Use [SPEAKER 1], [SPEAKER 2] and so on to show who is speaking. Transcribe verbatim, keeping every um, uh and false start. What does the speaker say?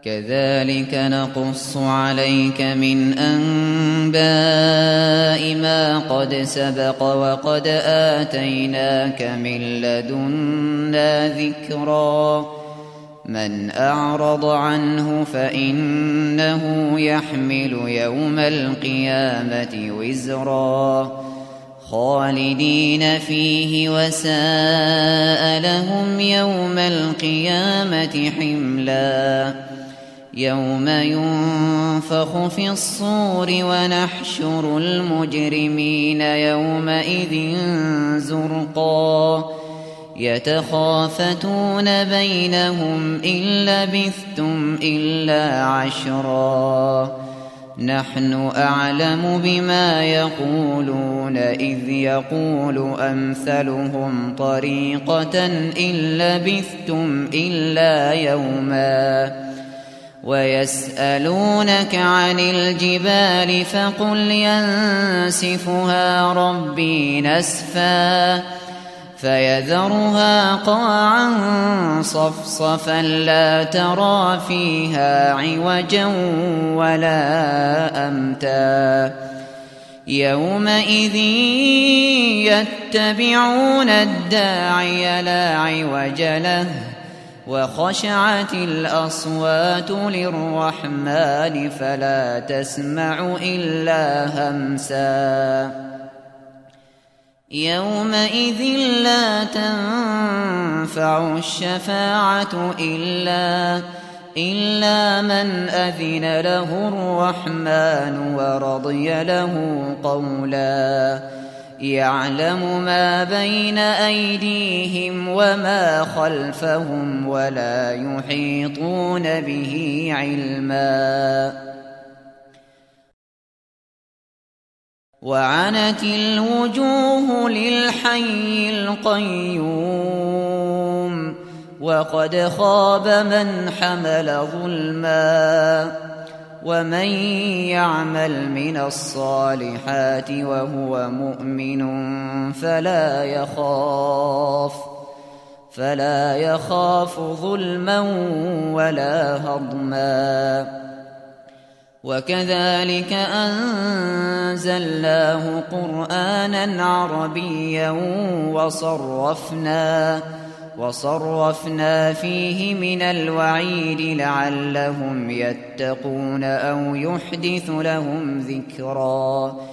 [SPEAKER 1] كذلك نقص عليك من أنباء ما قد سبق وقد آتيناك من لدنا ذكرا من أعرض عنه فإنه يحمل يوم القيامة وزرا خالدين فيه وساء لهم يوم القيامة حملا يوم ينفخ في الصور ونحشر المجرمين يومئذ زرقا يتخافتون بينهم إن لبثتم إلا عشرا نحن أعلم بما يقولون إذ يقول أمثلهم طريقة إن لبثتم إلا يوما ويسألونك عن الجبال فقل ينسفها ربي نسفا فيذرها قاعا صفصفا لا ترى فيها عوجا ولا أمتا يومئذ يتبعون الداعي لا عوج له وخشعت الأصوات للرحمن فلا تسمع إلا همسا يومئذ لا تنفع الشفاعة إلا, إلا من أذن له الرحمن ورضي له قولا يعلم ما بين أيديهم وما خلفهم ولا يحيطون به علما وعنت الوجوه للحي القيوم وقد خاب من حمل ظلما ومن يعمل من الصالحات وهو مؤمن فلا يخاف فلا يخاف ظلما ولا هضما وكذلك أنزلناه قرآنا عربيا وصرفنا وصرفنا فيه من الوعيد لعلهم يتقون أو يحدث لهم ذكرا